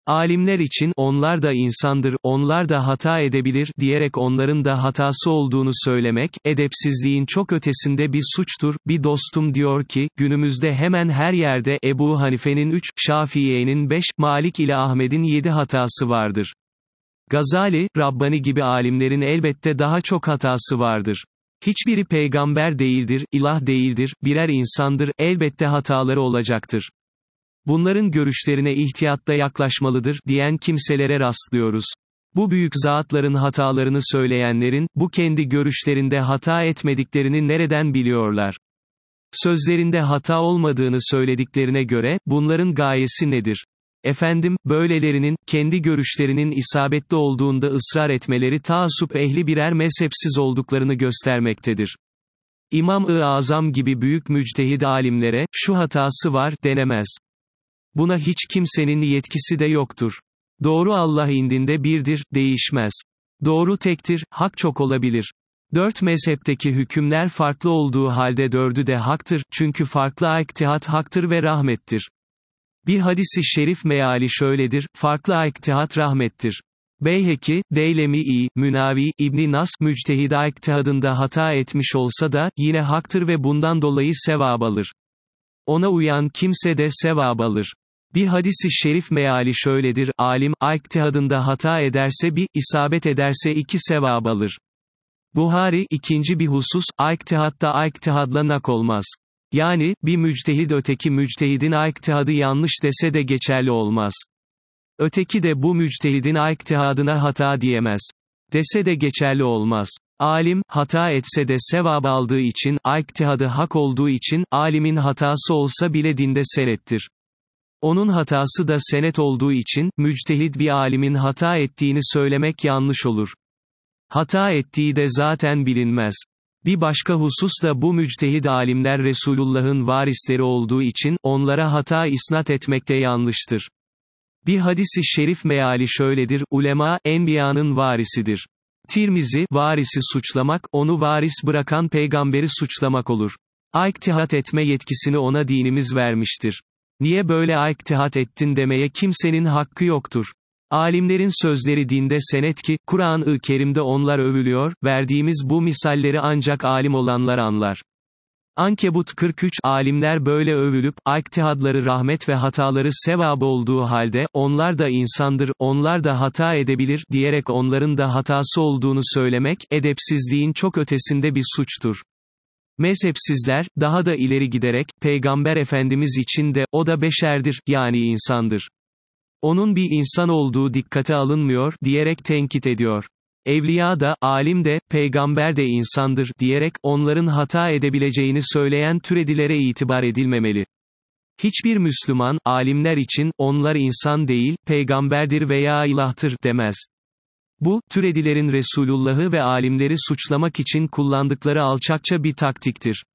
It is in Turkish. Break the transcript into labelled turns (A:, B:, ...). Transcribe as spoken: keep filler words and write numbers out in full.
A: Alimler için, onlar da insandır, onlar da hata edebilir, diyerek onların da hatası olduğunu söylemek, edepsizliğin çok ötesinde bir suçtur. Bir dostum diyor ki, günümüzde hemen her yerde, Ebu Hanife'nin üç, Şafii'nin beş, Malik ile Ahmed'in yedi hatası vardır. Gazali, Rabbani gibi alimlerin elbette daha çok hatası vardır. Hiçbiri peygamber değildir, ilah değildir, birer insandır, elbette hataları olacaktır. Bunların görüşlerine ihtiyatla yaklaşmalıdır, diyen kimselere rastlıyoruz. Bu büyük zatların hatalarını söyleyenlerin, bu kendi görüşlerinde hata etmediklerini nereden biliyorlar? Sözlerinde hata olmadığını söylediklerine göre, bunların gayesi nedir? Efendim, böylelerinin, kendi görüşlerinin isabetli olduğunda ısrar etmeleri taassup ehli birer mezhepsiz olduklarını göstermektedir. İmam-ı Azam gibi büyük müctehid alimlere, şu hatası var, denemez. Buna hiç kimsenin yetkisi de yoktur. Doğru Allah indinde birdir, değişmez. Doğru tektir, hak çok olabilir. Dört mezhepteki hükümler farklı olduğu halde dördü de haktır, çünkü farklı iktihat haktır ve rahmettir. Bir hadisi şerif meali şöyledir, farklı iktihat rahmettir. Beyheki, Deylemi-i, Münavi, İbn-i Nas, müctehid iktihadında hata etmiş olsa da, yine haktır ve bundan dolayı sevap alır. Ona uyan kimse de sevap alır. Bir hadisi şerif meali şöyledir, alim, iktihadında hata ederse bir, isabet ederse iki sevap alır. Buhari, ikinci bir husus, iktihatta iktihadla nak olmaz. Yani, bir müctehid öteki müctehidin iktihadı yanlış dese de geçerli olmaz. Öteki de bu müctehidin iktihadına hata diyemez. Dese de geçerli olmaz. Alim, hata etse de sevap aldığı için, iktihadı hak olduğu için, alimin hatası olsa bile dinde senettir. Onun hatası da senet olduğu için, müctehid bir alimin hata ettiğini söylemek yanlış olur. Hata ettiği de zaten bilinmez. Bir başka husus da bu müctehid alimler Resulullah'ın varisleri olduğu için, onlara hata isnat etmek de yanlıştır. Bir hadisi şerif meali şöyledir, ulema, enbiyanın varisidir. Tirmizi, varisi suçlamak, onu varis bırakan peygamberi suçlamak olur. İktihat etme yetkisini ona dinimiz vermiştir. Niye böyle iktihat ettin demeye kimsenin hakkı yoktur. Alimlerin sözleri dinde senet ki, Kur'an-ı Kerim'de onlar övülüyor, verdiğimiz bu misalleri ancak alim olanlar anlar. Ankebut kırk üç, alimler böyle övülüp, iktihadları rahmet ve hataları sevap olduğu halde, onlar da insandır, onlar da hata edebilir, diyerek onların da hatası olduğunu söylemek, edepsizliğin çok ötesinde bir suçtur. Mezhepsizler, daha da ileri giderek, Peygamber Efendimiz için de, o da beşerdir, yani insandır. Onun bir insan olduğu dikkate alınmıyor, diyerek tenkit ediyor. Evliya da, alim de, peygamber de insandır, diyerek, onların hata edebileceğini söyleyen türedilere itibar edilmemeli. Hiçbir Müslüman, alimler için, onlar insan değil, peygamberdir veya ilahtır, demez. Bu, türedilerin Resulullah'ı ve alimleri suçlamak için kullandıkları alçakça bir taktiktir.